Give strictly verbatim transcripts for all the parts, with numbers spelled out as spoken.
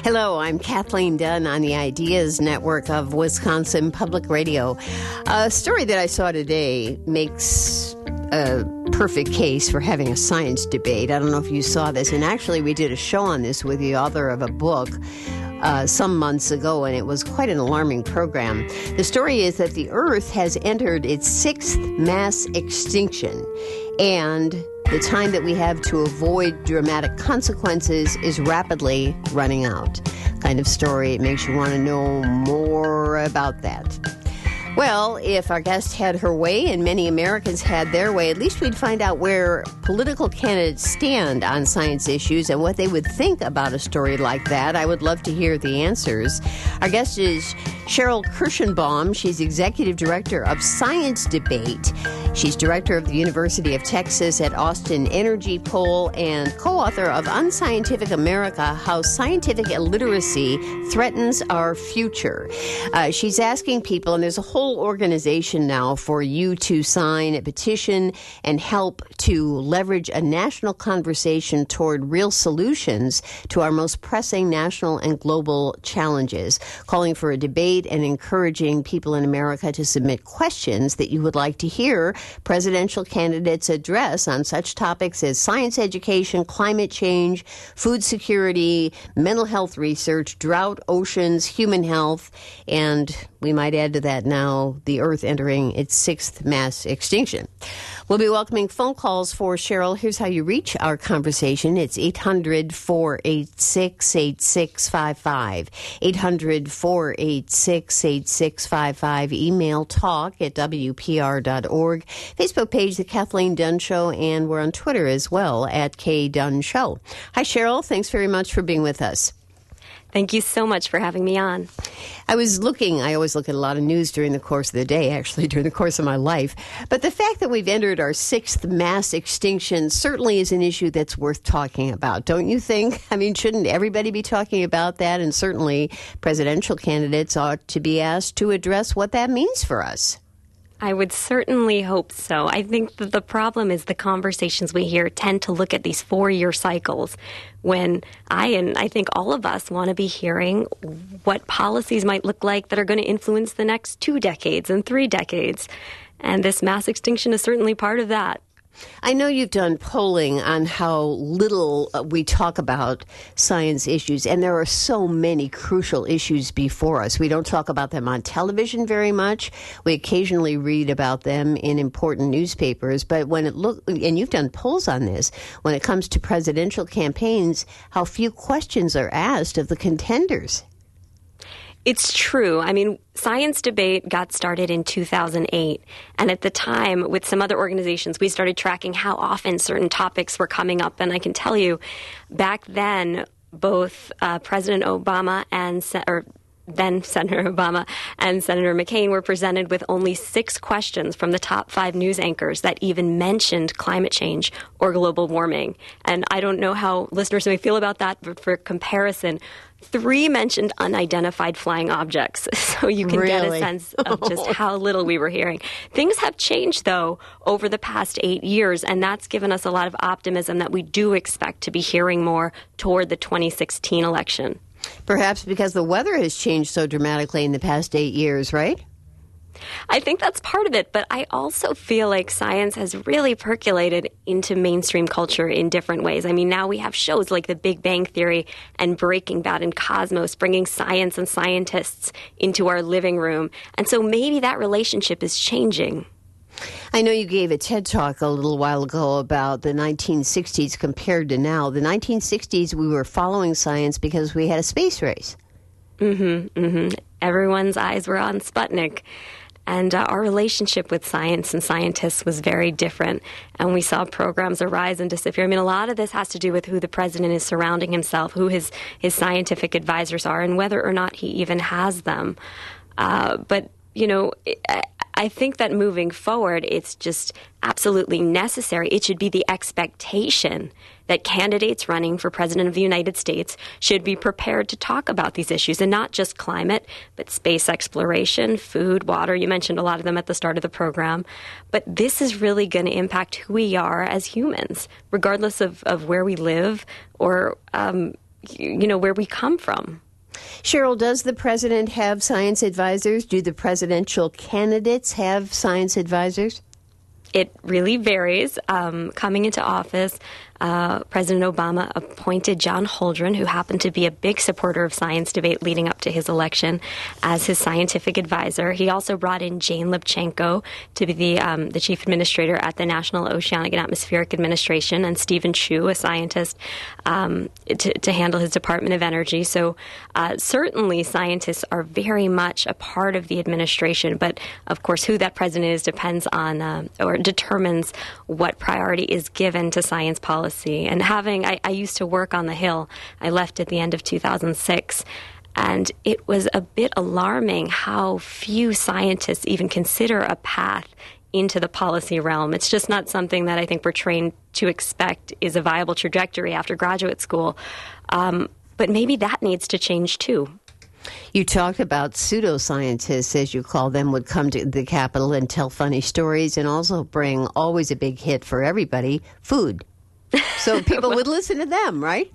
Hello, I'm Kathleen Dunn on the Ideas Network of Wisconsin Public Radio. A story that I saw today makes a perfect case for having a science debate. I don't know if you saw this, and actually we did a show on this with the author of a book uh, some months ago, and it was quite an alarming program. The story is that the Earth has entered its sixth mass extinction, and the time that we have to avoid dramatic consequences is rapidly running out. Kind of story. It makes you want to know more about that. Well, if our guest had her way and many Americans had their way, at least we'd find out where political candidates stand on science issues and what they would think about a story like that. I would love to hear the answers. Our guest is Cheryl Kirschenbaum. She's Executive Director of Science Debate. She's Director of the University of Texas at Austin Energy Poll and co-author of Unscientific America, How Scientific Illiteracy Threatens Our Future. Uh, she's asking people, and there's a whole organization now for you to sign a petition and help to leverage a national conversation toward real solutions to our most pressing national and global challenges, calling for a debate and encouraging people in America to submit questions that you would like to hear presidential candidates address on such topics as science education, climate change, food security, mental health research, drought, oceans, human health, and we might add to that now the Earth entering its sixth mass extinction. We'll be welcoming phone calls for Cheryl. Here's how you reach our conversation. It's eight hundred, four eight six, eight six five five. eight hundred, four eight six, eight six five five. Email talk at W P R dot org. Facebook page, The Kathleen Dunn Show, and we're on Twitter as well at K Dunn Show. Hi, Cheryl. Thanks very much for being with us. Thank you so much for having me on. I was looking, I always look at a lot of news during the course of the day, actually, during the course of my life. But the fact that we've entered our sixth mass extinction certainly is an issue that's worth talking about, don't you think? I mean, shouldn't everybody be talking about that? And certainly presidential candidates ought to be asked to address what that means for us. I would certainly hope so. I think that the problem is the conversations we hear tend to look at these four-year cycles when I and I think all of us want to be hearing what policies might look like that are going to influence the next two decades and three decades. And this mass extinction is certainly part of that. I know you've done polling on how little we talk about science issues, and there are so many crucial issues before us. We don't talk about them on television very much. We occasionally read about them in important newspapers, but when it look, and you've done polls on this, when it comes to presidential campaigns, how few questions are asked of the contenders. It's true. I mean, Science Debate got started in two thousand eight, and at the time, with some other organizations, we started tracking how often certain topics were coming up. And I can tell you, back then, both uh, President Obama and Se- or then Senator Obama and Senator McCain were presented with only six questions from the top five news anchors that even mentioned climate change or global warming. And I don't know how listeners may feel about that, but for comparison, three mentioned unidentified flying objects. So you can really? get a sense of just how little we were hearing. Things have changed, though, over the past eight years, and that's given us a lot of optimism that we do expect to be hearing more toward the twenty sixteen election. Perhaps because the weather has changed so dramatically in the past eight years, right? I think that's part of it, but I also feel like science has really percolated into mainstream culture in different ways. I mean, now we have shows like The Big Bang Theory and Breaking Bad and Cosmos bringing science and scientists into our living room. And so maybe that relationship is changing. I know you gave a TED Talk a little while ago about the nineteen sixties compared to now. The nineteen sixties, we were following science because we had a space race. Mm-hmm, mm-hmm. Everyone's eyes were on Sputnik. And uh, our relationship with science and scientists was very different. And we saw programs arise and disappear. I mean, a lot of this has to do with who the president is surrounding himself, who his, his scientific advisors are, and whether or not he even has them. Uh, but, you know, I, I think that moving forward, it's just absolutely necessary. It should be the expectation that candidates running for president of the United States should be prepared to talk about these issues, and not just climate, but space exploration, food, water. You mentioned a lot of them at the start of the program. But this is really going to impact who we are as humans, regardless of, of where we live or um, you know, where we come from. Cheryl, does the president have science advisors? Do the presidential candidates have science advisors? It really varies. Um, coming into office, uh, President Obama appointed John Holdren, who happened to be a big supporter of science debate leading up to his election, as his scientific advisor. He also brought in Jane Lubchenco to be the um, the chief administrator at the National Oceanic and Atmospheric Administration, and Stephen Chu, a scientist, um, to, to handle his Department of Energy. So uh, certainly scientists are very much a part of the administration, but of course who that president is depends on uh, or determines what priority is given to science policy. And having, I, I used to work on the Hill. I left at the end of two thousand six. And it was a bit alarming how few scientists even consider a path into the policy realm. It's just not something that I think we're trained to expect is a viable trajectory after graduate school. Um, but maybe that needs to change too. You talked about pseudoscientists, as you call them, would come to the Capitol and tell funny stories and also bring always a big hit for everybody, food. So people would listen to them, right?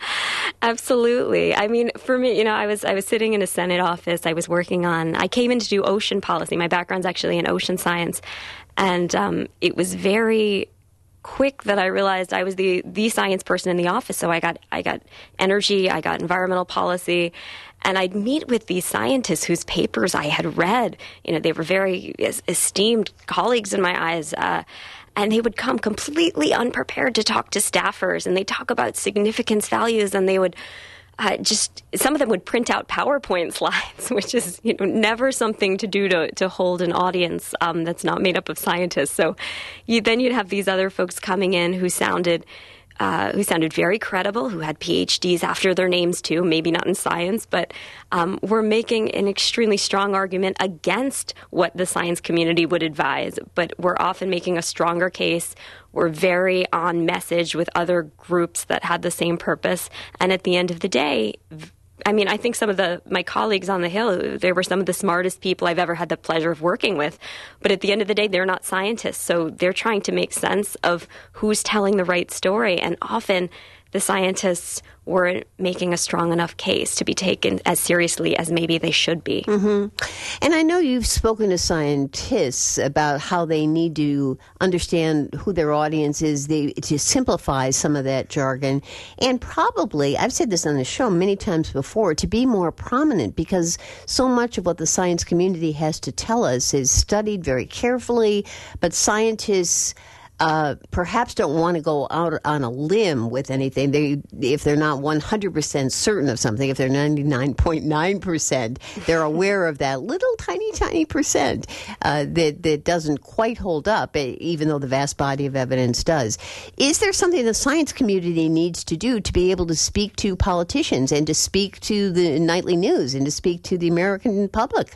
Absolutely. I mean, for me, you know, I was I was sitting in a Senate office. I was working on, I came in to do ocean policy. My background's actually in ocean science. And um, it was very quick that I realized I was the, the science person in the office. So I got I got energy, I got environmental policy. And I'd meet with these scientists whose papers I had read. You know, they were very esteemed colleagues in my eyes. Uh, and they would come completely unprepared to talk to staffers. And they'd talk about significance values. And they would uh, just, some of them would print out PowerPoint slides, which is, you know, never something to do to, to hold an audience um, that's not made up of scientists. So you, then you'd have these other folks coming in who sounded Uh, who sounded very credible, who had P H Ds after their names too, maybe not in science, but um, were making an extremely strong argument against what the science community would advise, but were often making a stronger case, were very on message with other groups that had the same purpose. And at the end of the day, I mean, I think some of the my colleagues on the Hill, they were some of the smartest people I've ever had the pleasure of working with. But at the end of the day, they're not scientists. So they're trying to make sense of who's telling the right story. And often the scientists weren't making a strong enough case to be taken as seriously as maybe they should be. Mm-hmm. And I know you've spoken to scientists about how they need to understand who their audience is, they, to simplify some of that jargon, and probably, I've said this on the show many times before, to be more prominent, because so much of what the science community has to tell us is studied very carefully, but scientists Uh, perhaps don't want to go out on a limb with anything. They, if they're not one hundred percent certain of something, if they're ninety-nine point nine percent, they're aware of that little tiny, tiny percent uh, that, that doesn't quite hold up, even though the vast body of evidence does. Is there something the science community needs to do to be able to speak to politicians and to speak to the nightly news and to speak to the American public?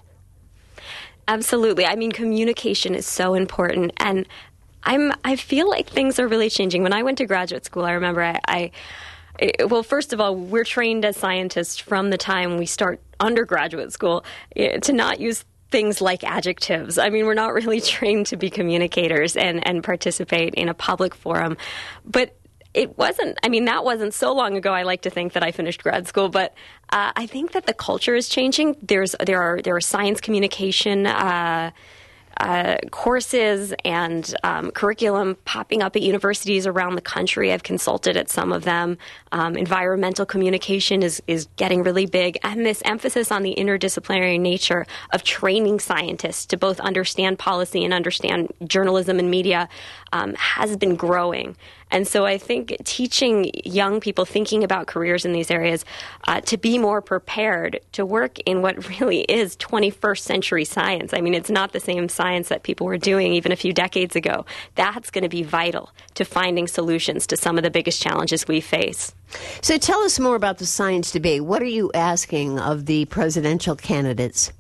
Absolutely. I mean, communication is so important. And I'm, I feel like things are really changing. When I went to graduate school, I remember I, I, well, first of all, we're trained as scientists from the time we start undergraduate school to not use things like adjectives. I mean, we're not really trained to be communicators and, and participate in a public forum. But it wasn't, I mean, that wasn't so long ago, I like to think, that I finished grad school. But uh, I think that the culture is changing. There's, there are, there are science communication uh Uh, courses and um, curriculum popping up at universities around the country. I've consulted at some of them. Um, environmental communication is, is getting really big. And this emphasis on the interdisciplinary nature of training scientists to both understand policy and understand journalism and media um, has been growing. And so I think teaching young people thinking about careers in these areas uh, to be more prepared to work in what really is twenty-first century science. I mean, it's not the same science that people were doing even a few decades ago. That's going to be vital to finding solutions to some of the biggest challenges we face. So tell us more about the science debate. What are you asking of the presidential candidates?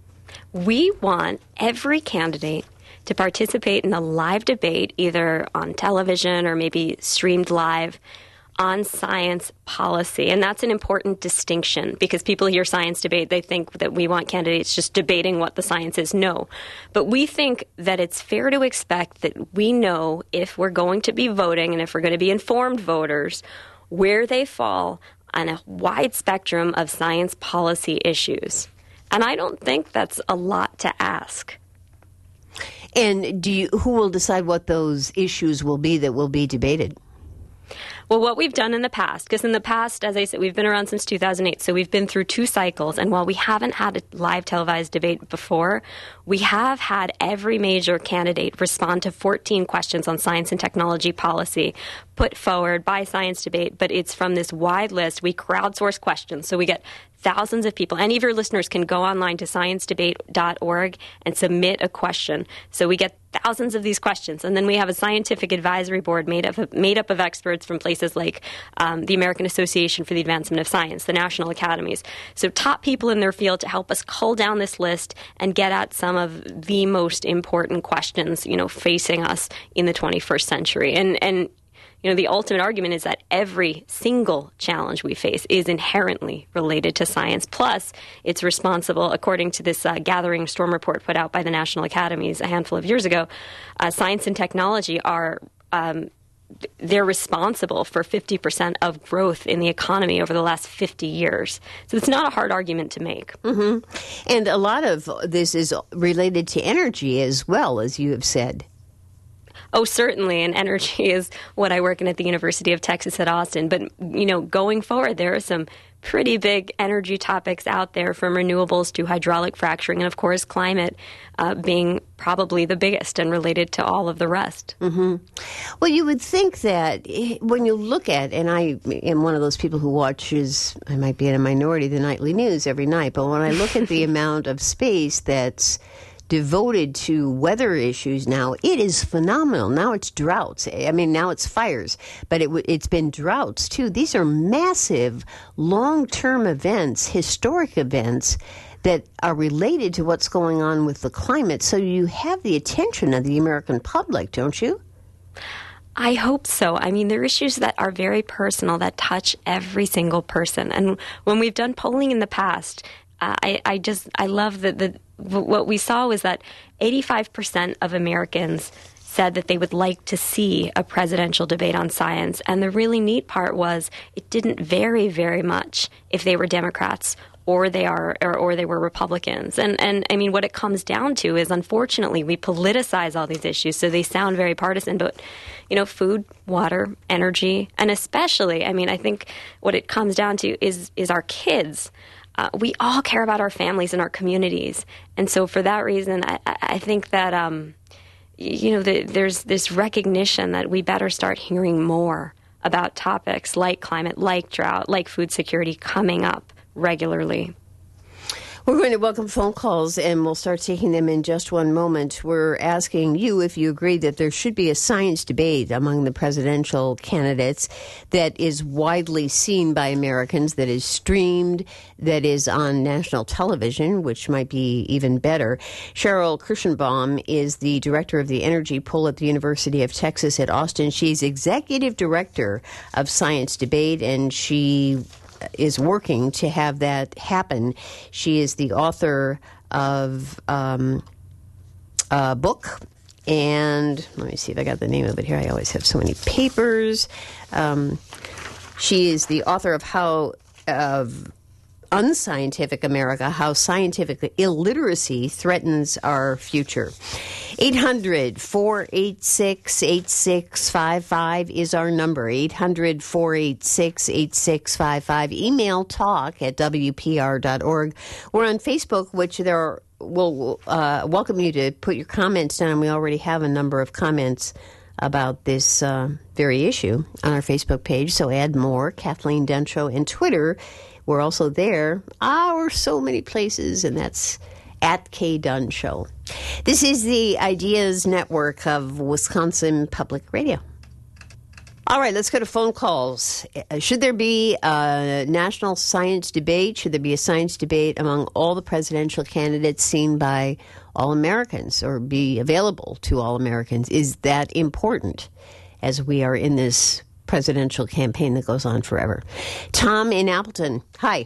We want every candidate to participate in a live debate, either on television or maybe streamed live, on science policy. And that's an important distinction, because people hear science debate, they think that we want candidates just debating what the science is. No. But we think that it's fair to expect that we know, if we're going to be voting and if we're going to be informed voters, where they fall on a wide spectrum of science policy issues. And I don't think that's a lot to ask. And do you, who will decide what those issues will be that will be debated? Well, what we've done in the past, because in the past, as I said, we've been around since two thousand eight, so we've been through two cycles. And while we haven't had a live televised debate before, we have had every major candidate respond to fourteen questions on science and technology policy put forward by Science Debate. But it's from this wide list. We crowdsource questions, so we get thousands of people. Any of your listeners can go online to science debate dot org and submit a question. So we get thousands of these questions. And then we have a scientific advisory board made up of, made up of experts from places like um, the American Association for the Advancement of Science, the National Academies. So top people in their field to help us cull down this list and get at some of the most important questions, you know, facing us in the twenty-first century. And, and You know, the ultimate argument is that every single challenge we face is inherently related to science. Plus, it's responsible, according to this uh, Gathering Storm report put out by the National Academies a handful of years ago, uh, science and technology are um, they're responsible for fifty percent of growth in the economy over the last fifty years. So it's not a hard argument to make. Mm-hmm. And a lot of this is related to energy as well, as you have said. Oh, certainly, and energy is what I work in at the University of Texas at Austin. But, you know, going forward, there are some pretty big energy topics out there, from renewables to hydraulic fracturing, and, of course, climate uh, being probably the biggest and related to all of the rest. Mm-hmm. Well, you would think that when you look at, and I am one of those people who watches, I might be in a minority, the nightly news every night, but when I look at the amount of space that's devoted to weather issues now, it is phenomenal. Now it's droughts. I mean, now it's fires, but it, it's been droughts too. These are massive, long-term events, historic events that are related to what's going on with the climate. So you have the attention of the American public, don't you? I hope so. I mean, there are issues that are very personal, that touch every single person. And when we've done polling in the past, uh, I, I just, I love that the what we saw was that eighty-five percent of Americans said that they would like to see a presidential debate on science. And the really neat part was it didn't vary very much if they were Democrats or they are or, or they were Republicans. And and I mean, what it comes down to is, unfortunately, we politicize all these issues, so they sound very partisan. But, you know, food, water, energy, and especially, I mean, I think what it comes down to is is our kids. Uh, we all care about our families and our communities. And so for that reason, I, I think that, um, you know, the, there's this recognition that we better start hearing more about topics like climate, like drought, like food security coming up regularly. We're going to welcome phone calls, and we'll start taking them in just one moment. We're asking you if you agree that there should be a science debate among the presidential candidates that is widely seen by Americans, that is streamed, that is on national television, which might be even better. Cheryl Kirschenbaum is the director of the energy poll at the University of Texas at Austin. She's executive director of Science Debate, and she is working to have that happen. She is the author of um, a book, and let me see if I got the name of it here. I always have so many papers. Um, she is the author of How of Unscientific America, How Scientific Illiteracy Threatens Our Future. eight hundred, four eight six, eight six five five is our number. eight hundred, four eight six, eight six five five. Email talk at W P R dot org. We're on Facebook, which there are, we'll uh, welcome you to put your comments down. We already have a number of comments about this uh, very issue on our Facebook page, so add more. Kathleen Dunn Show. And Twitter, we're also there. Ah, we're so many places, and that's at K Dunn Show. This is the Ideas Network of Wisconsin Public Radio. All right, let's go to phone calls. Should there be a national science debate? Should there be a science debate among all the presidential candidates seen by all Americans, or be available to all Americans? Is that important as we are in this presidential campaign that goes on forever? Tom in Appleton. Hi.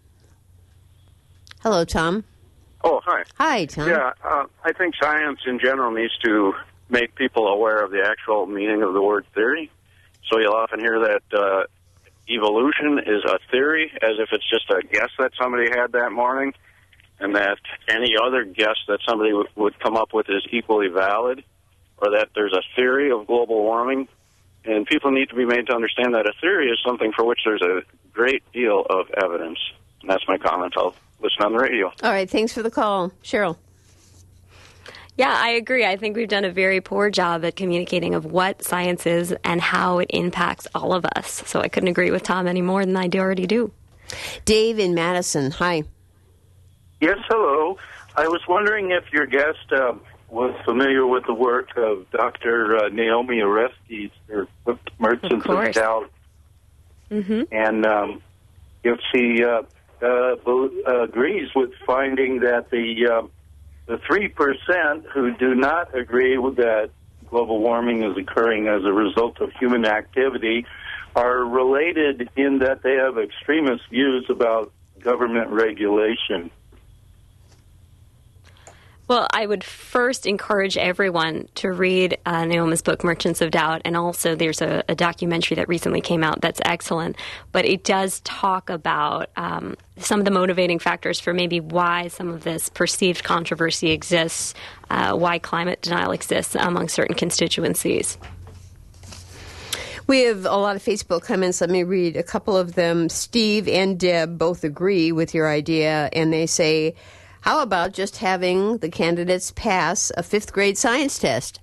Hello, Tom. Oh, hi. Hi, Tom. Yeah, uh, I think science in general needs to make people aware of the actual meaning of the word theory. So you'll often hear that uh, evolution is a theory, as if it's just a guess that somebody had that morning, and that any other guess that somebody w- would come up with is equally valid, or that there's a theory of global warming. And people need to be made to understand that a theory is something for which there's a great deal of evidence. And that's my comment. I'll listen on the radio. All right. Thanks for the call. Cheryl. Yeah, I agree. I think we've done a very poor job at communicating of what science is and how it impacts all of us. So I couldn't agree with Tom any more than I already do. Dave in Madison. Hi. Yes, hello. I was wondering if your guest uh, was familiar with the work of Doctor Uh, Naomi Oreskes, or Merchants of, of Doubt, mm-hmm. and um, if she uh, uh, agrees with finding that the uh, the three percent who do not agree with that global warming is occurring as a result of human activity are related in that they have extremist views about government regulation. Well, I would first encourage everyone to read uh, Naomi's book, Merchants of Doubt, and also there's a, a documentary that recently came out that's excellent, but it does talk about um, some of the motivating factors for maybe why some of this perceived controversy exists, uh, why climate denial exists among certain constituencies. We have a lot of Facebook comments. Let me read a couple of them. Steve and Deb both agree with your idea, and they say, how about just having the candidates pass a fifth grade science test?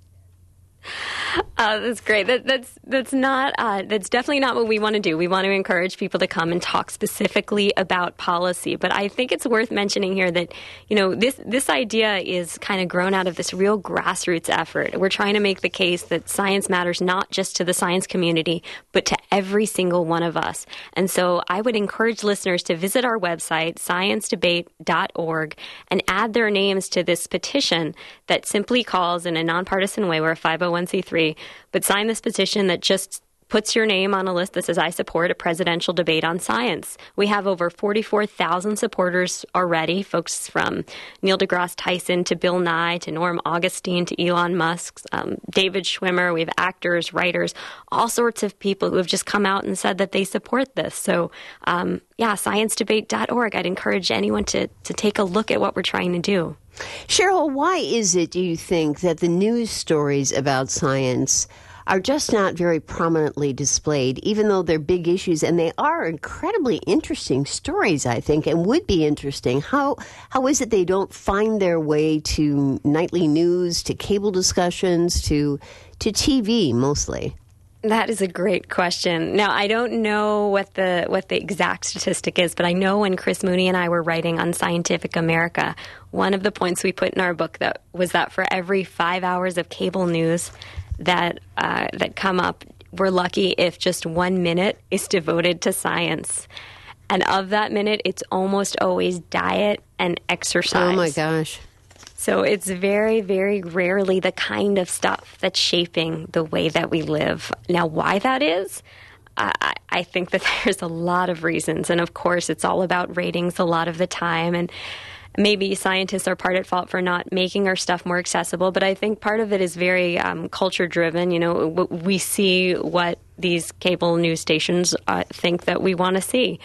Uh, that's great. That, that's that's not uh, that's definitely not what we want to do. We want to encourage people to come and talk specifically about policy. But I think it's worth mentioning here that, you know, this this idea is kind of grown out of this real grassroots effort. We're trying to make the case that science matters not just to the science community, but to every single one of us. And so I would encourage listeners to visit our website, science debate dot org, and add their names to this petition that simply calls in a nonpartisan way. We're a five oh one c three, but sign this petition that just puts your name on a list that says, I support a presidential debate on science. We have over forty-four thousand supporters already, folks from Neil deGrasse Tyson to Bill Nye to Norm Augustine to Elon Musk, um, David Schwimmer. We have actors, writers, all sorts of people who have just come out and said that they support this. So, um, yeah, science debate dot org. I'd encourage anyone to, to take a look at what we're trying to do. Cheryl, why is it, do you think, that the news stories about science are just not very prominently displayed, even though they're big issues, and they are incredibly interesting stories, I think, and would be interesting? How how is it they don't find their way to nightly news, to cable discussions, to to T V mostly? That is a great question. Now, I don't know what the what the exact statistic is, but I know when Chris Mooney and I were writing on Scientific America, one of the points we put in our book that was that for every five hours of cable news that uh, that come up, we're lucky if just one minute is devoted to science. And of that minute, it's almost always diet and exercise. Oh, my gosh. So it's very, very rarely the kind of stuff that's shaping the way that we live. Now, why that is, I, I think that there's a lot of reasons. And, of course, it's all about ratings a lot of the time. And maybe scientists are part at fault for not making our stuff more accessible. But I think part of it is very um, culture-driven. You know, we see what these cable news stations uh, think that we want to see.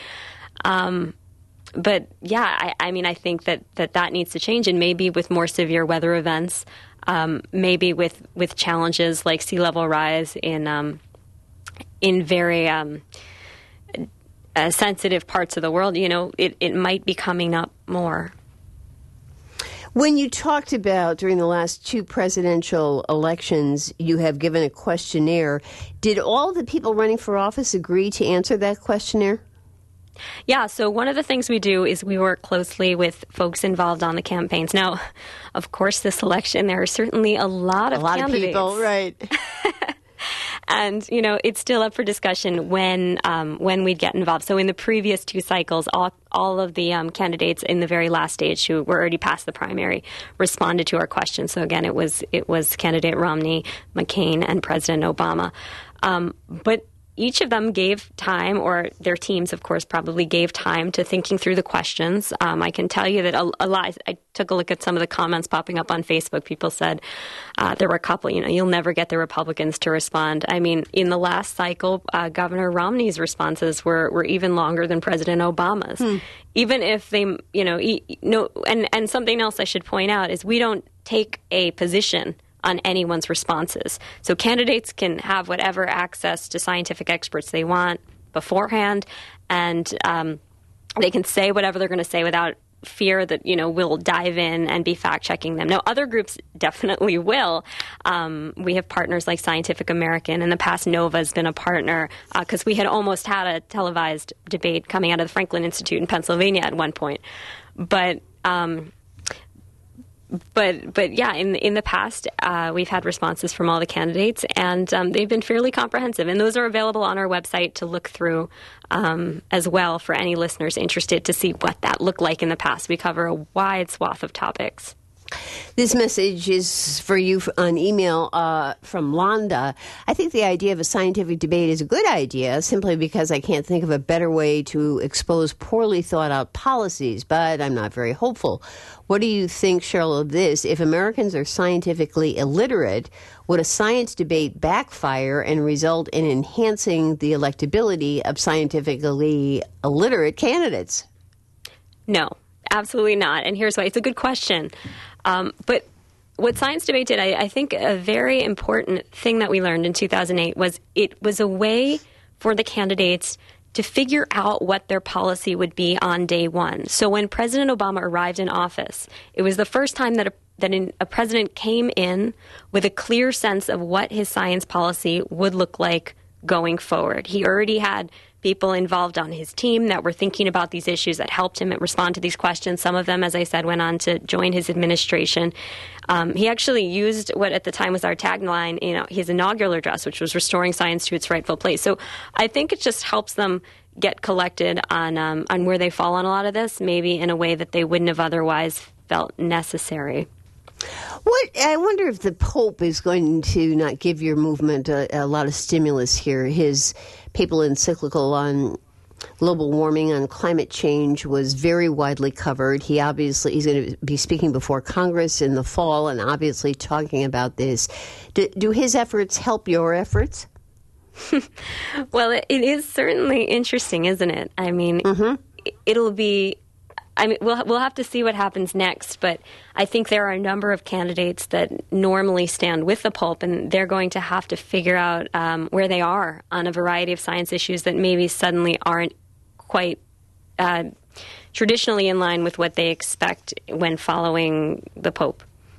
Um But, yeah, I, I mean, I think that, that that needs to change, and maybe with more severe weather events, um, maybe with, with challenges like sea level rise in um, in very um, uh, sensitive parts of the world, you know, it, it might be coming up more. When you talked about during the last two presidential elections, you have given a questionnaire. Did all the people running for office agree to answer that questionnaire? Yeah, so one of the things we do is we work closely with folks involved on the campaigns. Now, of course, this election, there are certainly a lot of a lot candidates. of people, right. And, you know, it's still up for discussion when um, when we'd get involved. So in the previous two cycles, all all of the um, candidates in the very last stage who were already past the primary responded to our questions. So again, it was it was candidate Romney, McCain, and President Obama. Um, but each of them gave time, or their teams, of course, probably gave time to thinking through the questions. Um, I can tell you that a, a lot, I took a look at some of the comments popping up on Facebook. People said uh, there were a couple, you know, you'll never get the Republicans to respond. I mean, in the last cycle, uh, Governor Romney's responses were, were even longer than President Obama's. Hmm. Even if they, you know, e- no, and, and something else I should point out is we don't take a position on anyone's responses. So candidates can have whatever access to scientific experts they want beforehand, and um, they can say whatever they're going to say without fear that, you know, we'll dive in and be fact-checking them. Now, other groups definitely will. Um, we have partners like Scientific American. In the past, NOVA has been a partner because uh, we had almost had a televised debate coming out of the Franklin Institute in Pennsylvania at one point. But um But but yeah, in in the past, uh, we've had responses from all the candidates, and um, they've been fairly comprehensive. And those are available on our website to look through um, as well for any listeners interested to see what that looked like in the past. We cover a wide swath of topics. This message is for you on email uh, from Londa. I think the idea of a scientific debate is a good idea simply because I can't think of a better way to expose poorly thought out policies, but I'm not very hopeful. What do you think, Cheryl, of this? If Americans are scientifically illiterate, would a science debate backfire and result in enhancing the electability of scientifically illiterate candidates? No, absolutely not. And here's why. It's a good question. Um, but what Science Debate did, I, I think a very important thing that we learned in two thousand eight was it was a way for the candidates to figure out what their policy would be on day one. So when President Obama arrived in office, it was the first time that a, that in, a president came in with a clear sense of what his science policy would look like going forward. He already had people involved on his team that were thinking about these issues that helped him respond to these questions. Some of them, as I said, went on to join his administration. Um, he actually used what at the time was our tagline, you know, his inaugural address, which was restoring science to its rightful place. So I think it just helps them get collected on um, on where they fall on a lot of this, maybe in a way that they wouldn't have otherwise felt necessary. What I wonder if the Pope is going to not give your movement a, a lot of stimulus here. His papal encyclical on global warming, on climate change, was very widely covered. He obviously he's going to be speaking before Congress in the fall and obviously talking about this. Do, do his efforts help your efforts? Well, it, it is certainly interesting, isn't it? I mean, mm-hmm. it'll be. I mean, we'll we'll have to see what happens next, but I think there are a number of candidates that normally stand with the Pope, and they're going to have to figure out um, where they are on a variety of science issues that maybe suddenly aren't quite uh, traditionally in line with what they expect when following the Pope.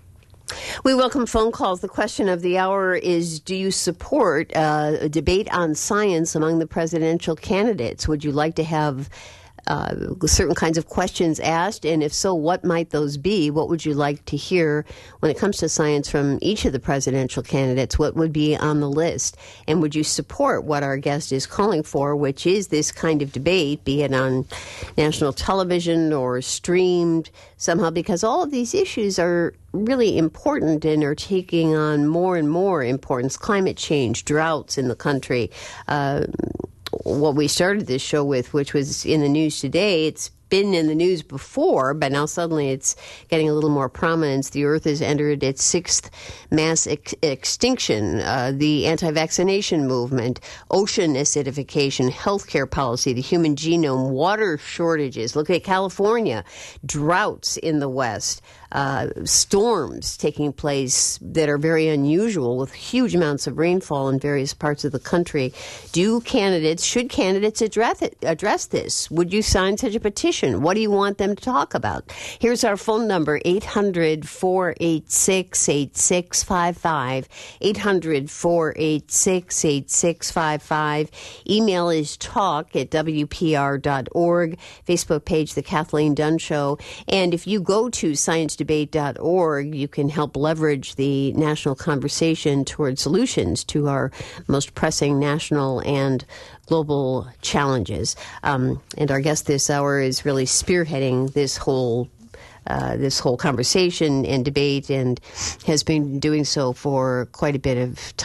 We welcome phone calls. The question of the hour is, do you support uh, a debate on science among the presidential candidates? Would you like to have Uh, certain kinds of questions asked, and if so, what might those be? What would you like to hear when it comes to science from each of the presidential candidates? What would be on the list? And would you support what our guest is calling for, which is this kind of debate, be it on national television or streamed somehow? Because all of these issues are really important and are taking on more and more importance. Climate change, droughts in the country, uh, what we started this show with, which was in the news today. It's been in the news before, but now suddenly it's getting a little more prominence. The Earth has entered its sixth mass ex- extinction. Uh, the anti-vaccination movement, ocean acidification, healthcare policy, the human genome, water shortages. Look at California, droughts in the West. Uh, storms taking place that are very unusual with huge amounts of rainfall in various parts of the country. Do candidates, should candidates address it, address this? Would you sign such a petition? What do you want them to talk about? Here's our phone number, eight hundred, four eight six, eight six five five, eight hundred, four eight six, eight six five five. Email is talk at W P R dot org. Facebook page, The Kathleen Dunn Show. And if you go to science debate dot org, you can help leverage the national conversation toward solutions to our most pressing national and global challenges. Um, and our guest this hour is really spearheading this whole uh, this whole conversation and debate, and has been doing so for quite a bit of time.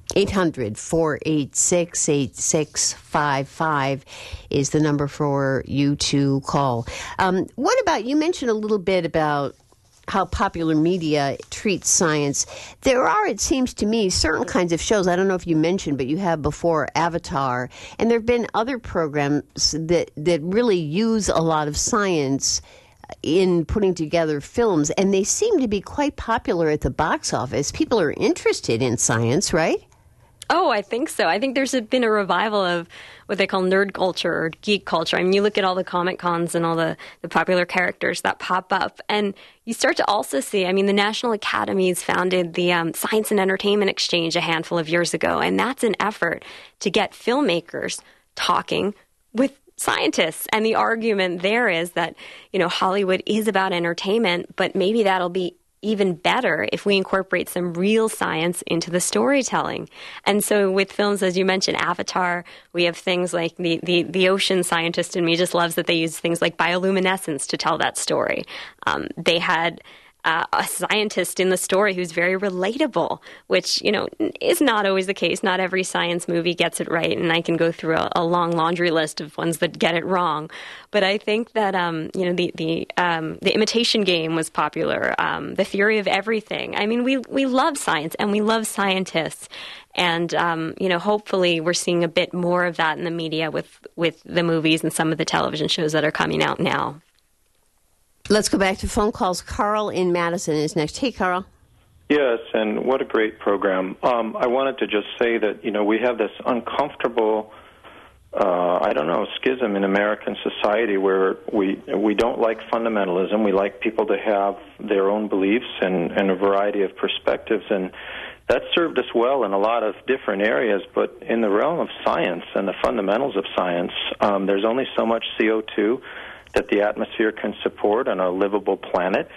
eight hundred, four eight six, eight six five five is the number for you to call. Um, what about, you mentioned a little bit about how popular media treats science. There are, it seems to me, certain kinds of shows. I don't know if you mentioned, but you have before Avatar, and there have been other programs that, that really use a lot of science in putting together films, and they seem to be quite popular at the box office. People are interested in science, right? Oh, I think so. I think there's a, been a revival of what they call nerd culture or geek culture. I mean, you look at all the Comic Cons and all the, the popular characters that pop up, and you start to also see, I mean, the National Academies founded the um, Science and Entertainment Exchange a handful of years ago, and that's an effort to get filmmakers talking with scientists. And the argument there is that, you know, Hollywood is about entertainment, but maybe that'll be even better if we incorporate some real science into the storytelling. And so with films, as you mentioned, Avatar, we have things like the, the, the ocean scientist in me just loves that they use things like bioluminescence to tell that story. Um, they had Uh, a scientist in the story who's very relatable, which, you know, is not always the case. Not every science movie gets it right, and I can go through a, a long laundry list of ones that get it wrong. But I think that, um, you know, the the, um, the Imitation Game was popular, um, The Theory of Everything. I mean, we, we love science, and we love scientists. And, um, you know, hopefully we're seeing a bit more of that in the media with, with the movies and some of the television shows that are coming out now. Let's go back to phone calls. Carl in Madison is next. Hey, Carl. Yes, and what a great program. Um, I wanted to just say that, you know, we have this uncomfortable, uh, I don't know, schism in American society where we we don't like fundamentalism. We like people to have their own beliefs and, and a variety of perspectives, and that served us well in a lot of different areas. But in the realm of science and the fundamentals of science, um, there's only so much C O two that the atmosphere can support on a livable planet.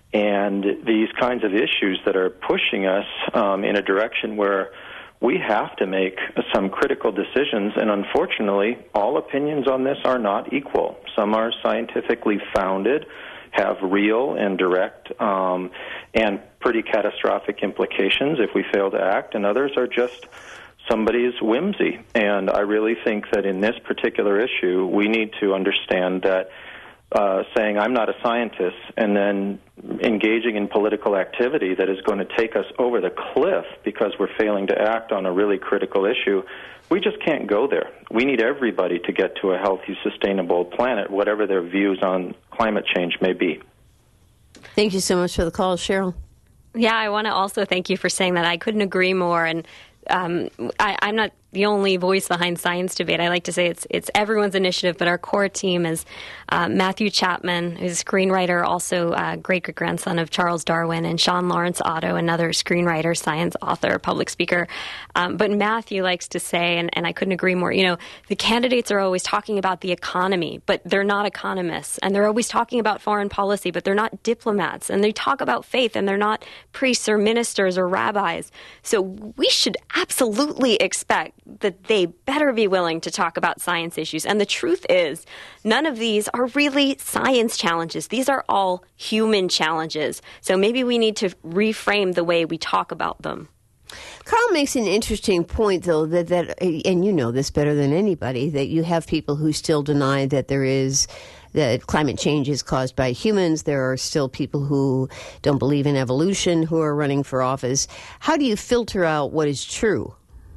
And these kinds of issues that are pushing us um, in a direction where we have to make some critical decisions, and unfortunately, all opinions on this are not equal. Some are scientifically founded, have real and direct um, and pretty catastrophic implications if we fail to act, and others are just somebody's whimsy. And I really think that in this particular issue, we need to understand that uh, saying I'm not a scientist and then engaging in political activity that is going to take us over the cliff because we're failing to act on a really critical issue, we just can't go there. We need everybody to get to a healthy, sustainable planet, whatever their views on climate change may be. Thank you so much for the call, Cheryl. Yeah, I want to also thank you for saying that. I couldn't agree more. And Um, I, I'm not the only voice behind Science Debate. I like to say it's it's everyone's initiative, but our core team is uh, Matthew Chapman, who's a screenwriter, also uh, great-grandson of Charles Darwin, and Sean Lawrence Otto, another screenwriter, science author, public speaker. Um, but Matthew likes to say, and, and I couldn't agree more, you know, the candidates are always talking about the economy, but they're not economists. And they're always talking about foreign policy, but they're not diplomats. And they talk about faith, and they're not priests or ministers or rabbis. So we should absolutely expect that they better be willing to talk about science issues. And the truth is, none of these are really science challenges. These are all human challenges. So maybe we need to reframe the way we talk about them. Carl makes an interesting point, though, that, that, and you know this better than anybody, that you have people who still deny that there is, that climate change is caused by humans. There are still people who don't believe in evolution who are running for office. How do you filter out what is true?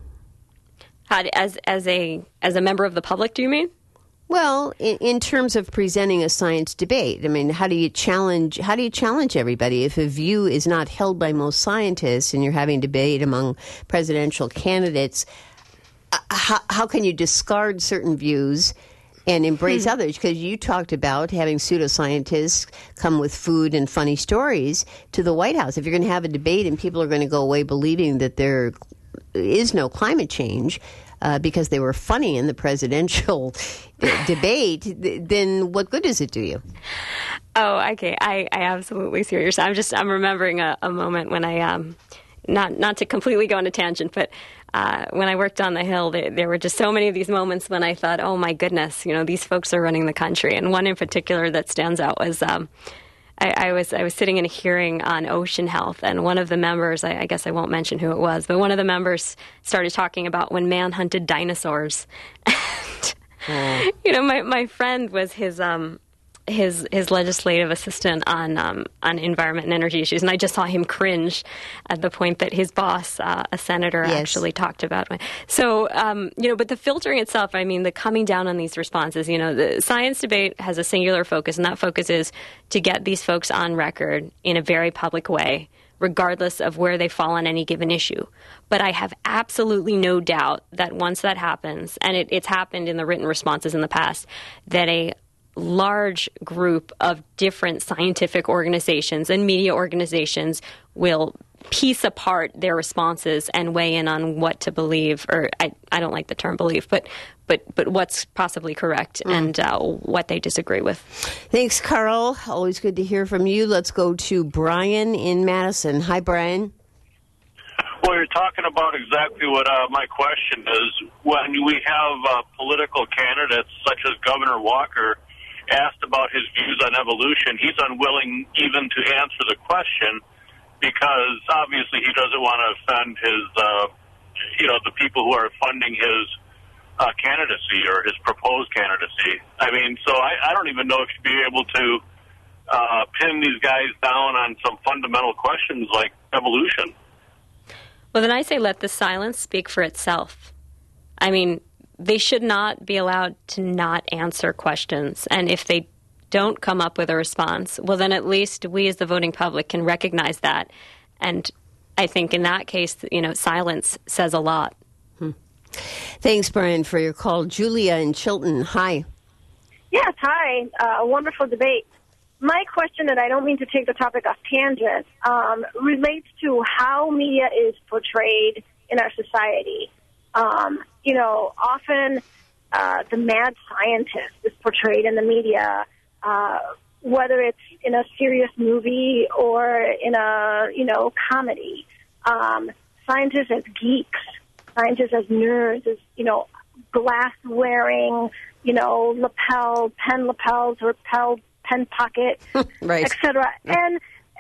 How, as as a as a member of the public, do you mean? Well, in, in terms of presenting a science debate, I mean, how do you challenge? How do you challenge everybody if a view is not held by most scientists, and you're having debate among presidential candidates? Uh, how, how can you discard certain views and embrace hmm. others? Because you talked about having pseudoscientists come with food and funny stories to the White House. If you're going to have a debate and people are going to go away believing that there is no climate change uh, because they were funny in the presidential d- debate, th- then what good does it do you? Oh, okay. I, I absolutely see what you're saying. I'm just I'm remembering a, a moment when I um not not to completely go on a tangent, but uh, when I worked on the Hill, there, there were just so many of these moments when I thought, oh my goodness, you know, these folks are running the country. And one in particular that stands out was Um, I, I was I was sitting in a hearing on ocean health, and one of the members, I, I guess I won't mention who it was, but one of the members started talking about when man hunted dinosaurs. and, oh. You know, my, my friend was his um his his legislative assistant on um, on environment and energy issues, and I just saw him cringe at the point that his boss, uh, a senator, yes. actually talked about it. So, um, you know, but the filtering itself, I mean, the coming down on these responses, you know, the science debate has a singular focus, and that focus is to get these folks on record in a very public way, regardless of where they fall on any given issue. But I have absolutely no doubt that once that happens, and it, it's happened in the written responses in the past, that a large group of different scientific organizations and media organizations will piece apart their responses and weigh in on what to believe, or I, I don't like the term believe, but but but what's possibly correct mm. and uh, what they disagree with. Thanks, Carl. Always good to hear from you. Let's go to Brian in Madison. Hi, Brian. Well, you're talking about exactly what uh, my question is. When we have uh, political candidates such as Governor Walker asked about his views on evolution, he's unwilling even to answer the question because obviously he doesn't want to offend his, uh, you know, the people who are funding his uh, candidacy or his proposed candidacy. I mean, so I, I don't even know if you'd be able to uh, pin these guys down on some fundamental questions like evolution. Well, then I say let the silence speak for itself. I mean, they should not be allowed to not answer questions. And if they don't come up with a response, well, then at least we as the voting public can recognize that. And I think in that case, you know, silence says a lot. Hmm. Thanks, Brian, for your call. Julia in Chilton, hi. Yes, hi. Uh, wonderful debate. My question, and I don't mean to take the topic off tangent, um, relates to how media is portrayed in our society. Um, you know, often uh, the mad scientist is portrayed in the media, uh, whether it's in a serious movie or in a, you know, comedy. Um, scientists as geeks, scientists as nerds, as, you know, glass-wearing, you know, lapel, pen lapels or lapel pen pocket, right. et cetera. And,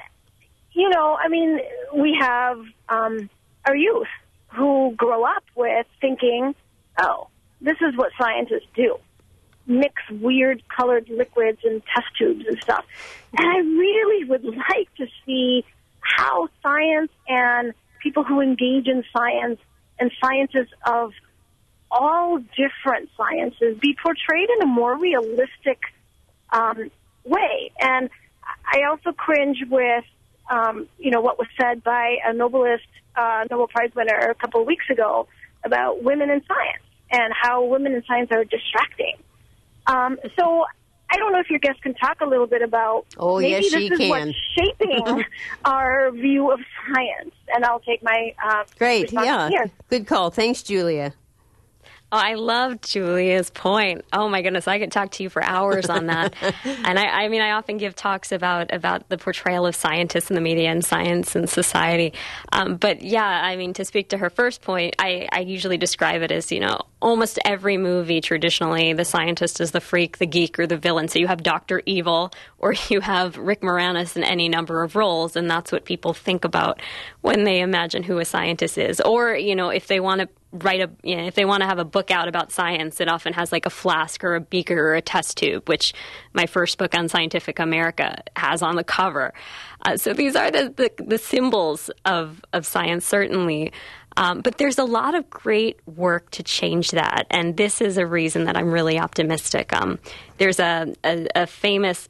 you know, I mean, we have um, our youth who grow up with thinking, oh, this is what scientists do, mix weird colored liquids in test tubes and stuff. And I really would like to see how science and people who engage in science and scientists of all different sciences be portrayed in a more realistic um, way. And I also cringe with, um, you know, what was said by a Nobelist, uh, Nobel Prize winner a couple of weeks ago about women in science and how women in science are distracting. Um, so I don't know if your guest can talk a little bit about oh, maybe yes, this she is can. what's shaping our view of science. And I'll take my uh, Great, yeah. Here. Good call. Thanks, Julia. Oh, I love Julia's point. Oh, my goodness, I could talk to you for hours on that. And I, I mean, I often give talks about, about the portrayal of scientists in the media and science and society. Um, but, yeah, I mean, to speak to her first point, I, I usually describe it as, you know, almost every movie traditionally, the scientist is the freak, the geek, or the villain. So you have Doctor Evil or you have Rick Moranis in any number of roles, and that's what people think about when they imagine who a scientist is. Or, you know, if they want to write a, you know, if they want to have a book out about science, it often has like a flask or a beaker or a test tube, which my first book on Scientific America has on the cover. Uh, so these are the, the, the symbols of, of science, certainly. Um, but there's a lot of great work to change that. And this is a reason that I'm really optimistic. Um, there's a, a, a famous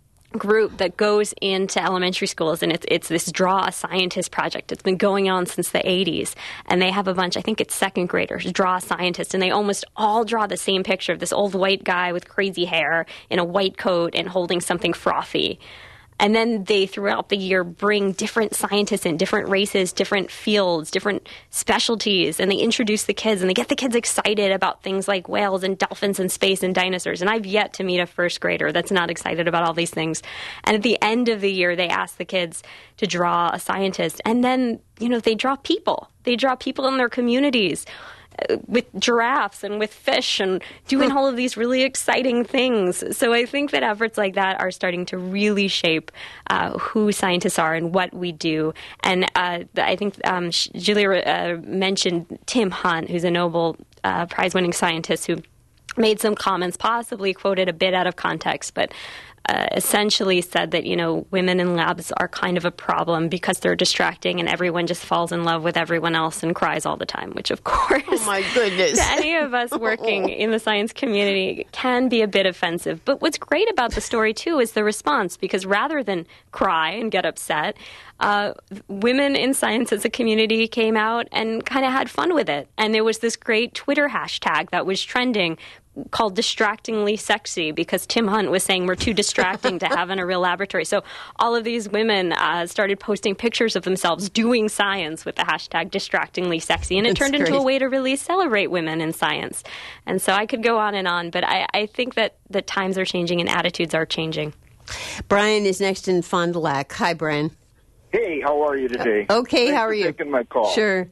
group that goes into elementary schools, and it's it's this Draw a Scientist project. It's been going on since the eighties, and they have a bunch, I think it's second graders, draw a scientist, and they almost all draw the same picture of this old white guy with crazy hair in a white coat and holding something frothy. And then they, throughout the year, bring different scientists in, different races, different fields, different specialties, and they introduce the kids, and they get the kids excited about things like whales and dolphins and space and dinosaurs. And I've yet to meet a first grader that's not excited about all these things. And at the end of the year, they ask the kids to draw a scientist. And then, you know, they draw people. They draw people in their communities. with giraffes and with fish and doing all of these really exciting things. So I think that efforts like that are starting to really shape uh, who scientists are and what we do. And uh, I think um, Julia uh, mentioned Tim Hunt, who's a Nobel uh, Prize-winning scientist who made some comments, possibly quoted a bit out of context, but Uh, essentially said that, you know, women in labs are kind of a problem because they're distracting and everyone just falls in love with everyone else and cries all the time, which, of course, oh my goodness, to any of us working in the science community can be a bit offensive. But what's great about the story, too, is the response, because rather than cry and get upset, uh, women in science as a community came out and kind of had fun with it. And there was this great Twitter hashtag that was trending called distractingly sexy, because Tim Hunt was saying we're too distracting to have in a real laboratory. So all of these women uh, started posting pictures of themselves doing science with the hashtag distractingly sexy. And it That's turned great. into a way to really celebrate women in science. And so I could go on and on, but I, I think that the times are changing and attitudes are changing. Brian is next in Fond du Lac. Hi, Brian. Hey, how are you today? Uh, okay, Thanks how are for you? taking my call. Sure.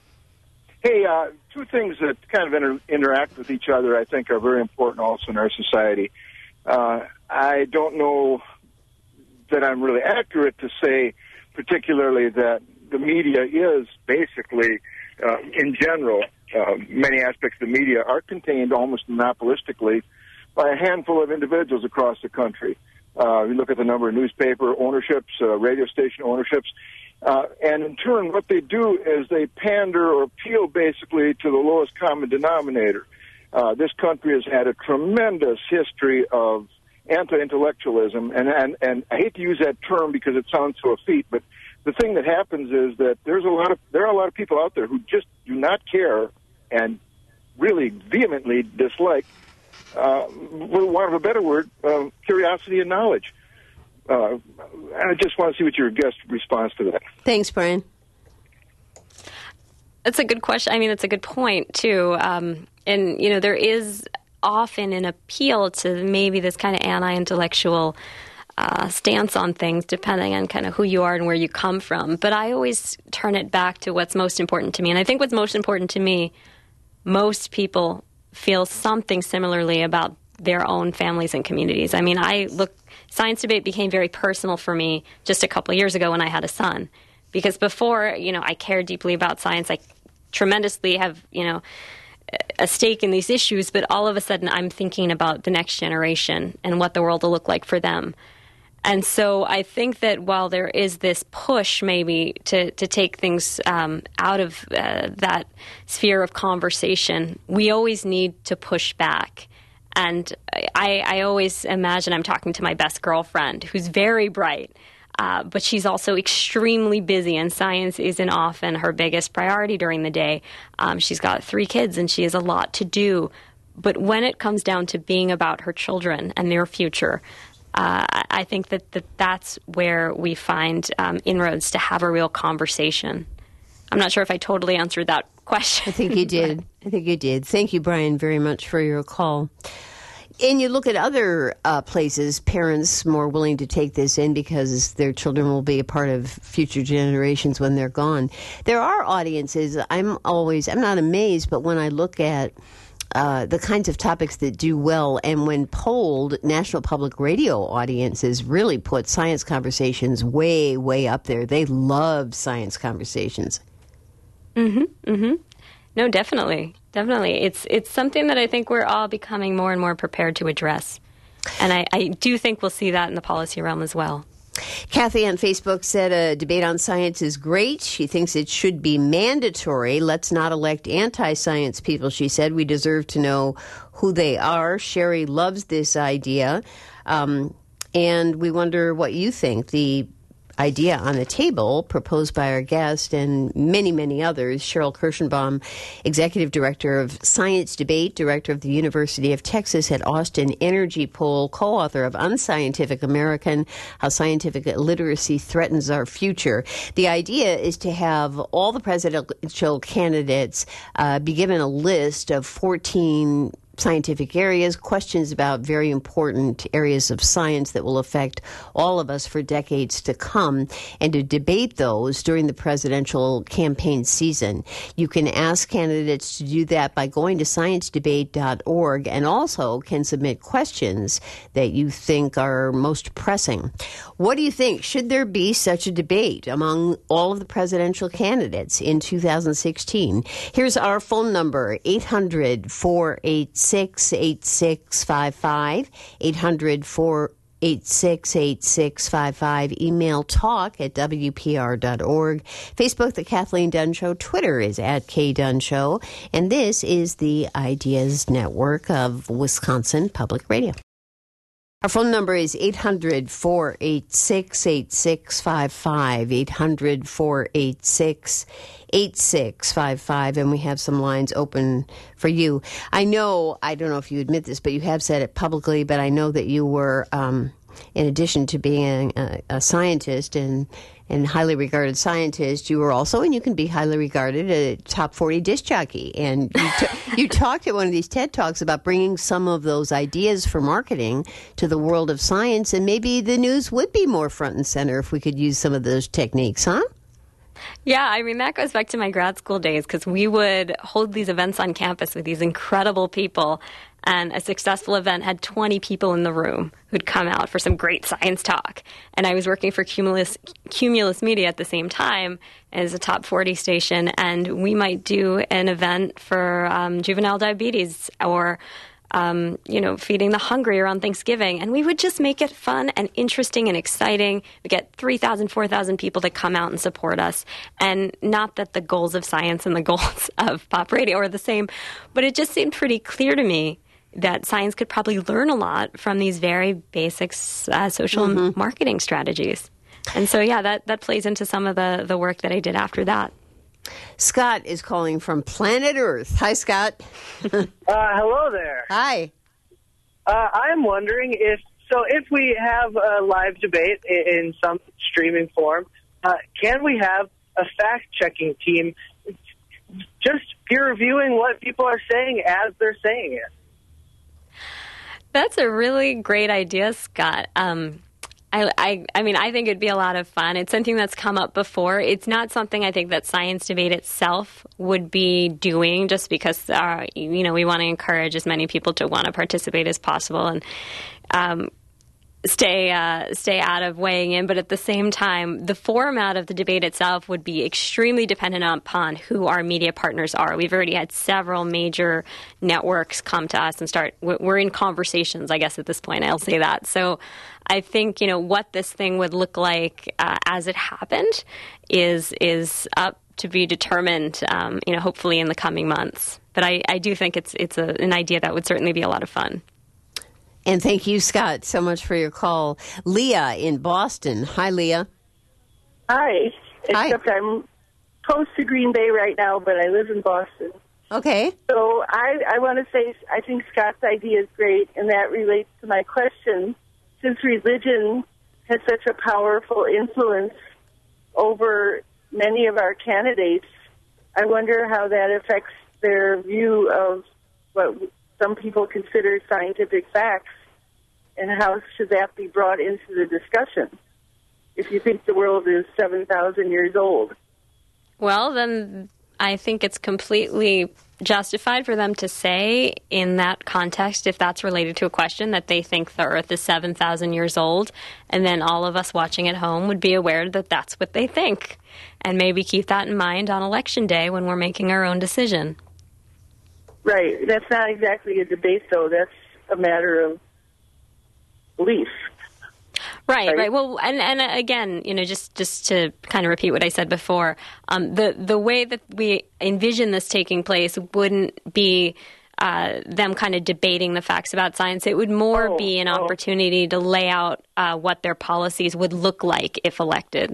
Hey, uh, two things that kind of inter- interact with each other, I think, are very important also in our society. Uh, I don't know that I'm really accurate to say particularly that the media is basically, uh, in general, uh, many aspects of the media are contained almost monopolistically by a handful of individuals across the country. Uh, you look at the number of newspaper ownerships, uh, radio station ownerships, Uh, and in turn, what they do is they pander or appeal basically to the lowest common denominator. Uh, this country has had a tremendous history of anti-intellectualism, and, and, and I hate to use that term because it sounds so effete, but the thing that happens is that there's a lot of there are a lot of people out there who just do not care and really vehemently dislike, uh, for want of a better word, uh, curiosity and knowledge. Uh, I just want to see what your guest responds to that. Thanks, Brian. That's a good question. I mean, that's a good point, too. Um, and, you know, there is often an appeal to maybe this kind of anti-intellectual uh, stance on things, depending on kind of who you are and where you come from. But I always turn it back to what's most important to me. And I think what's most important to me, most people feel something similarly about their own families and communities. I mean, I look, science debate became very personal for me just a couple of years ago when I had a son. Because before, you know, I care deeply about science. I tremendously have, you know, a stake in these issues. But all of a sudden, I'm thinking about the next generation and what the world will look like for them. And so I think that while there is this push maybe to, to take things um, out of uh, that sphere of conversation, we always need to push back. And I, I always imagine I'm talking to my best girlfriend, who's very bright, uh, but she's also extremely busy, and science isn't often her biggest priority during the day. Um, she's got three kids, and she has a lot to do. But when it comes down to being about her children and their future, uh, I think that, that that's where we find um, inroads to have a real conversation. I'm not sure if I totally answered that question. I think you did. I think you did. Thank you, Brian, very much for your call. And you look at other uh, places, parents more willing to take this in because their children will be a part of future generations when they're gone. There are audiences, I'm always, I'm not amazed, but when I look at uh, the kinds of topics that do well, and when polled, National Public Radio audiences really put science conversations way, way up there. They love science conversations. Mm-hmm, mm-hmm. No, definitely. Definitely. It's it's something that I think we're all becoming more and more prepared to address. And I, I do think we'll see that in the policy realm as well. Kathy on Facebook said a debate on science is great. She thinks it should be mandatory. Let's not elect anti-science people, she said. We deserve to know who they are. Sherry loves this idea. Um, and we wonder what you think. The idea on the table proposed by our guest and many, many others. Cheryl Kirschenbaum, Executive Director of Science Debate, Director of the University of Texas at Austin Energy Poll, co-author of Unscientific American, How Scientific Literacy Threatens Our Future. The idea is to have all the presidential candidates uh, be given a list of fourteen scientific areas, questions about very important areas of science that will affect all of us for decades to come, and to debate those during the presidential campaign season. You can ask candidates to do that by going to science debate dot org, and also can submit questions that you think are most pressing. What do you think? Should there be such a debate among all of the presidential candidates in two thousand sixteen? Here's our phone number, eight hundred, four eight six, eight six five five, eight hundred, four eight six, eight six five five. Email talk at W P R dot org. Facebook, The Kathleen Dunn Show. Twitter is at K Dunn Show. And this is the Ideas Network of Wisconsin Public Radio. Our phone number is eight hundred, four eight six, eight six five five, eight hundred, four eight six, eight six five five, and we have some lines open for you. I know, I don't know if you admit this, but you have said it publicly, but I know that you were, um, in addition to being a, a scientist and and highly regarded scientist, you were also, and you can be highly regarded, a top forty disc jockey. And you, t- you talked at one of these TED Talks about bringing some of those ideas for marketing to the world of science, and maybe the news would be more front and center if we could use some of those techniques, huh? Yeah, I mean, that goes back to my grad school days, because we would hold these events on campus with these incredible people, and a successful event had twenty people in the room who'd come out for some great science talk. And I was working for Cumulus, Cumulus Media at the same time as a top forty station, and we might do an event for um, juvenile diabetes or Um, you know, feeding the hungry around Thanksgiving. And we would just make it fun and interesting and exciting. We get three thousand, four thousand people to come out and support us. And not that the goals of science and the goals of pop radio are the same, but it just seemed pretty clear to me that science could probably learn a lot from these very basic uh, social mm-hmm. marketing strategies. And so, yeah, that, that plays into some of the, the work that I did after that. Scott is calling from planet Earth. Hi, Scott. uh, hello there. Hi. Uh, I'm wondering if, so if we have a live debate in, in some streaming form, uh, can we have a fact-checking team just peer reviewing what people are saying as they're saying it? That's a really great idea, Scott. Um I, I, I mean, I think it'd be a lot of fun. It's something that's come up before. It's not something I think that Science Debate itself would be doing, just because, uh, you know, we want to encourage as many people to want to participate as possible and um, stay uh, stay out of weighing in. But at the same time, the format of the debate itself would be extremely dependent upon who our media partners are. We've already had several major networks come to us and start. We're in conversations, I guess, at this point. I'll say that. So I think, you know, what this thing would look like uh, as it happened is is up to be determined, um, you know, hopefully in the coming months. But I, I do think it's it's a, an idea that would certainly be a lot of fun. And thank you, Scott, so much for your call. Leah in Boston. Hi, Leah. Hi. Hi. Except I'm close to Green Bay right now, but I live in Boston. Okay. So I, I want to say I think Scott's idea is great, and that relates to my question. Since religion has such a powerful influence over many of our candidates, I wonder how that affects their view of what some people consider scientific facts, and how should that be brought into the discussion if you think the world is seven thousand years old? Well, then I think it's completely justified for them to say in that context, if that's related to a question, that they think the Earth is seven thousand years old, and then all of us watching at home would be aware that that's what they think, and maybe keep that in mind on Election Day when we're making our own decision. Right. That's not exactly a debate, though. That's a matter of belief. Right, right, right. Well, and, and again, you know, just, just to kind of repeat what I said before, um, the, the way that we envision this taking place wouldn't be uh, them kind of debating the facts about science. It would more oh, be an oh. opportunity to lay out uh, what their policies would look like if elected.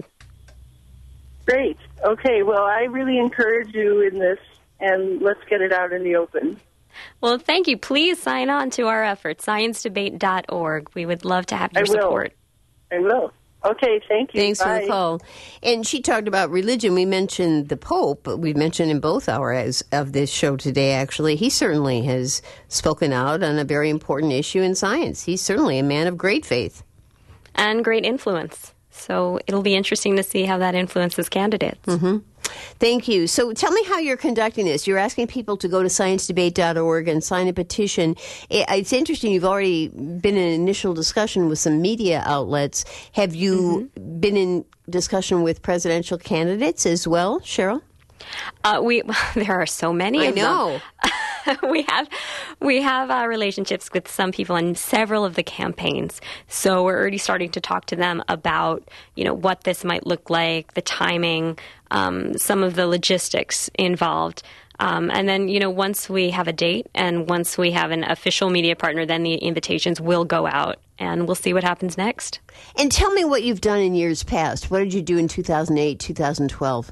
Great. Okay, well, I really encourage you in this, and let's get it out in the open. Well, thank you. Please sign on to our effort, science debate dot org. We would love to have your I will. support. I will. Okay, thank you. Thanks Bye. for the call. And she talked about religion. We mentioned the Pope. We've mentioned in both hours of this show today, actually. He certainly has spoken out on a very important issue in science. He's certainly a man of great faith. And great influence. So it'll be interesting to see how that influences candidates. Mm-hmm. Thank you. So tell me how you're conducting this. You're asking people to go to science debate dot org and sign a petition. It's interesting. You've already been in initial discussion with some media outlets. Have you mm-hmm. been in discussion with presidential candidates as well, Cheryl? Uh, we there are so many. I of know. Them. we have we have uh, relationships with some people in several of the campaigns, so we're already starting to talk to them about you know what this might look like, the timing, um, some of the logistics involved. Um, and then, you know, once we have a date and once we have an official media partner, then the invitations will go out and we'll see what happens next. And tell me what you've done in years past. What did you do in two thousand eight, two thousand twelve?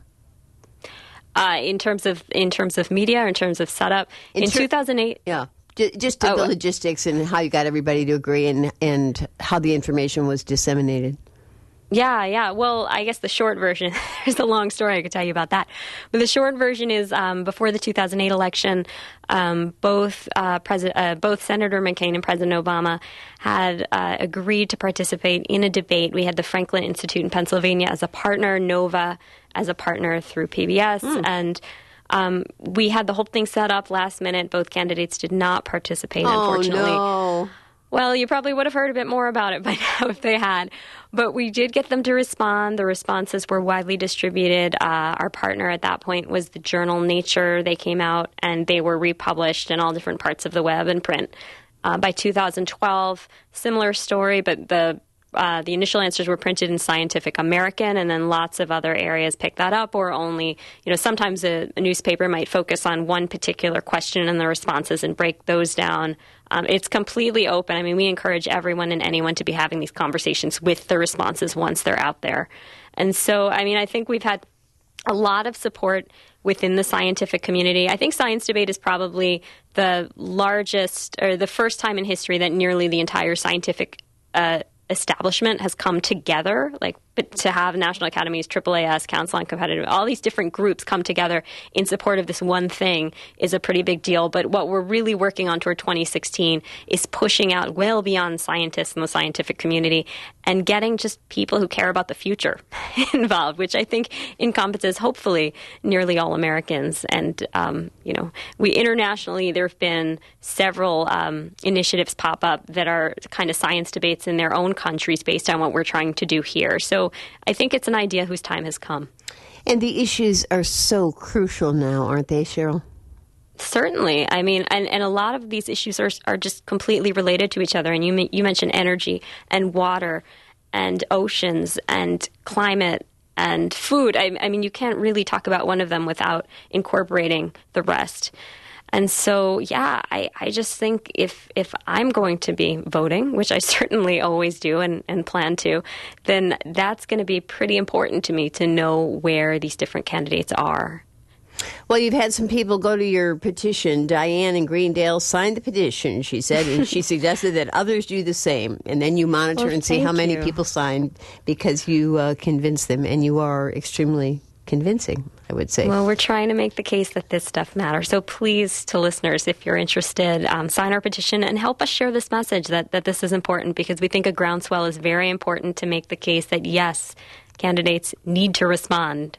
Uh, in terms of in terms of media, or in terms of setup, in, in ter- two thousand eight, yeah, J- just oh, the logistics and how you got everybody to agree, and and how the information was disseminated. Yeah, yeah. Well, I guess the short version, there's a long story I could tell you about that. But the short version is um, before the two thousand eight election, um, both uh, President, uh, both Senator McCain and President Obama had uh, agreed to participate in a debate. We had the Franklin Institute in Pennsylvania as a partner, Nova as a partner through P B S, mm. and um, we had the whole thing set up last minute. Both candidates did not participate, oh, unfortunately. No. Well, you probably would have heard a bit more about it by now if they had. But we did get them to respond. The responses were widely distributed. Uh, our partner at that point was the journal Nature. They came out and they were republished in all different parts of the web and print. Uh, by two thousand twelve, similar story, but the uh, the initial answers were printed in Scientific American, and then lots of other areas picked that up, or only, you know, sometimes a, a newspaper might focus on one particular question and the responses and break those down. Um, it's completely open. I mean, we encourage everyone and anyone to be having these conversations with the responses once they're out there. And so, I mean, I think we've had a lot of support within the scientific community. I think Science Debate is probably the largest, or the first time in history that nearly the entire scientific uh, establishment has come together, like to have National Academies, triple A S, Council on Competitive, all these different groups come together in support of this one thing is a pretty big deal. But what we're really working on toward twenty sixteen is pushing out well beyond scientists and the scientific community and getting just people who care about the future involved, which I think encompasses hopefully nearly all Americans. And, um, you know, we internationally, there have been several um, initiatives pop up that are kind of science debates in their own countries based on what we're trying to do here. So I think it's an idea whose time has come. And the issues are so crucial now, aren't they, Cheryl? Certainly. I mean, and, and a lot of these issues are are just completely related to each other. And you you mentioned energy and water and oceans and climate and food. I, I mean, you can't really talk about one of them without incorporating the rest. And so, yeah, I, I just think if if I'm going to be voting, which I certainly always do and, and plan to, then that's going to be pretty important to me to know where these different candidates are. Well, you've had some people go to your petition. Diane in Greendale signed the petition, she said, and she suggested that others do the same. And then you monitor well, and see how many you. people signed because you uh, convince them, and you are extremely convincing, I would say. Well, we're trying to make the case that this stuff matters. So please, to listeners, if you're interested, um, sign our petition and help us share this message that, that this is important, because we think a groundswell is very important to make the case that, yes, candidates need to respond.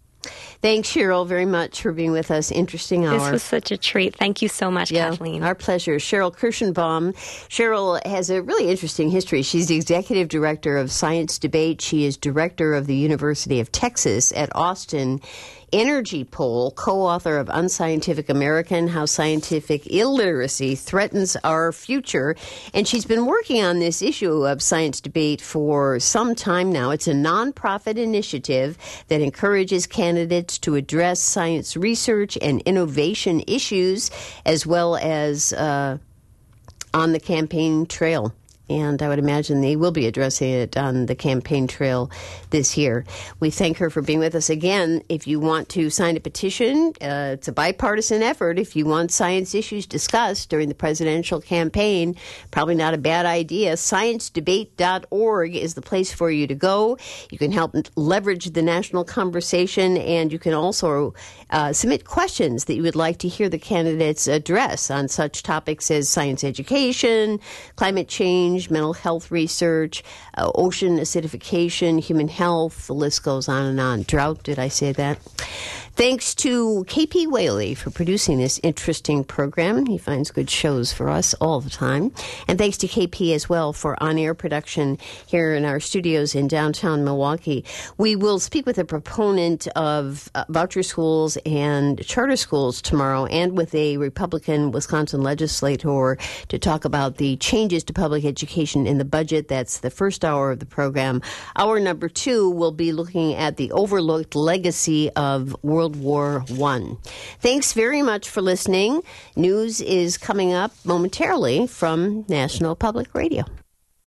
Thanks, Cheryl, very much for being with us. Interesting hour. This was such a treat. Thank you so much, yeah, Kathleen. Our pleasure. Cheryl Kirschenbaum. Cheryl has a really interesting history. She's the executive director of Science Debate. She is director of the University of Texas at Austin Energy Poll, co-author of Unscientific American, How Scientific Illiteracy Threatens Our Future. And she's been working on this issue of Science Debate for some time now. It's a nonprofit initiative that encourages candidates to address science research and innovation issues, as well as uh, on the campaign trail. and I would imagine they will be addressing it on the campaign trail this year. We thank her for being with us again. If you want to sign a petition, uh, it's a bipartisan effort. If you want science issues discussed during the presidential campaign, probably not a bad idea. science debate dot org is the place for you to go. You can help leverage the national conversation, and you can also uh, submit questions that you would like to hear the candidates address on such topics as science education, climate change, mental health research, uh, ocean acidification, human health. The list goes on and on. Drought, did I say that? Thanks to K P Whaley for producing this interesting program. He finds good shows for us all the time. And thanks to K P as well for on-air production here in our studios in downtown Milwaukee. We will speak with a proponent of uh, voucher schools and charter schools tomorrow, and with a Republican Wisconsin legislator to talk about the changes to public education in the budget. That's the first hour of the program. Hour number two will be looking at the overlooked legacy of World War One. Thanks very much for listening. News is coming up momentarily from National Public Radio.